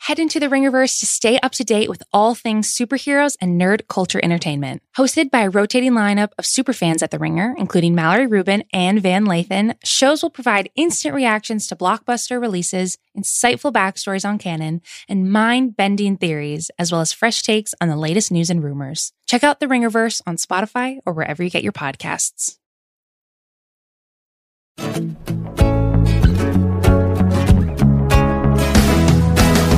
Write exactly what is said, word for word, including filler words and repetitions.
Head into the Ringerverse to stay up to date with all things superheroes and nerd culture entertainment. Hosted by a rotating lineup of superfans at The Ringer, including Mallory Rubin and Van Lathan, shows will provide instant reactions to blockbuster releases, insightful backstories on canon, and mind-bending theories, as well as fresh takes on the latest news and rumors. Check out The Ringerverse on Spotify or wherever you get your podcasts.